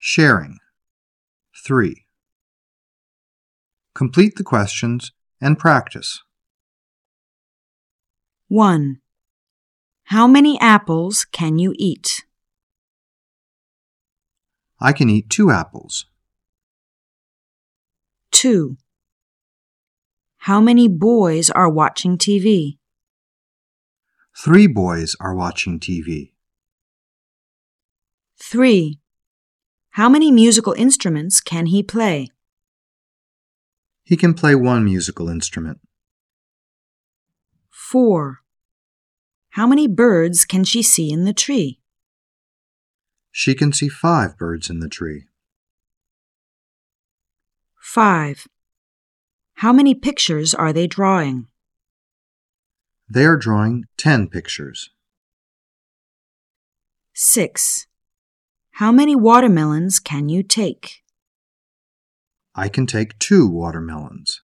Sharing. 3. Complete the questions and practice. 1. How many apples can you eat? I can eat 2 apples. 2. How many boys are watching TV? 3 boys are watching TV. 3. How many musical instruments can he play? He can play 1 musical instrument. 4. How many birds can she see in the tree? She can see 5 birds in the tree. 5. How many pictures are they drawing? They are drawing 10 pictures. 6. How many watermelons can you take? I can take 2 watermelons.